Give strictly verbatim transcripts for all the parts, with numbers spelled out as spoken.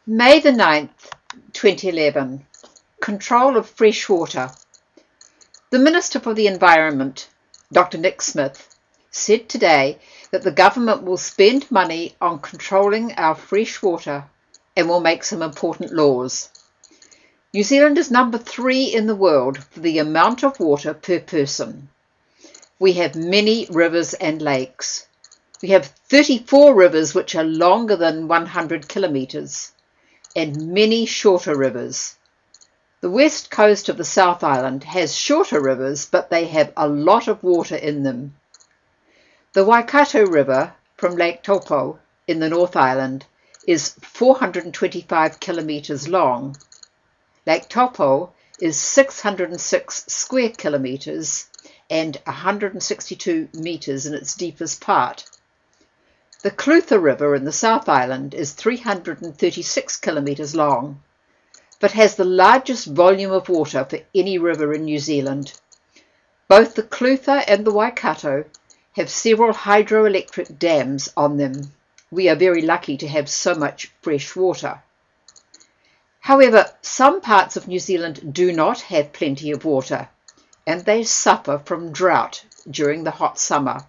May the ninth, twenty eleven. Control of fresh water. The Minister for the Environment, Doctor Nick Smith, said today that the government will spend money on controlling our fresh water and will make some important laws. New Zealand is number three in the world for the amount of water per person. We have many rivers and lakes. We have thirty-four rivers which are longer than one hundred kilometres and many shorter rivers. The west coast of the South Island has shorter rivers, but they have a lot of water in them. The Waikato River from Lake Taupo in the North Island is four hundred twenty-five kilometres long. Lake Taupo is six hundred six square kilometres and one hundred sixty-two metres in its deepest part. The Clutha River in the South Island is three hundred thirty-six kilometres long, but has the largest volume of water for any river in New Zealand. Both the Clutha and the Waikato have several hydroelectric dams on them. We are very lucky to have so much fresh water. However, some parts of New Zealand do not have plenty of water, and they suffer from drought during the hot summer.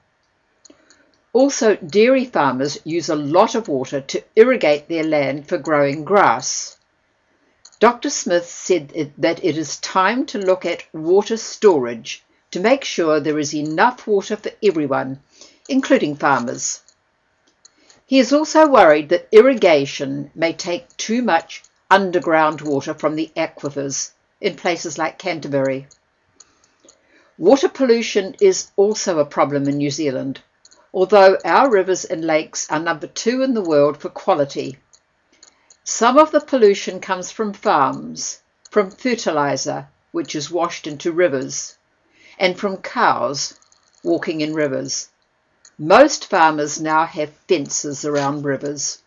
Also, dairy farmers use a lot of water to irrigate their land for growing grass. Doctor Smith said it, that it is time to look at water storage to make sure there is enough water for everyone, including farmers. He is also worried that irrigation may take too much underground water from the aquifers in places like Canterbury. Water pollution is also a problem in New Zealand, although our rivers and lakes are number two in the world for quality. Some of the pollution comes from farms, from fertiliser, which is washed into rivers, and from cows walking in rivers. Most farmers now have fences around rivers.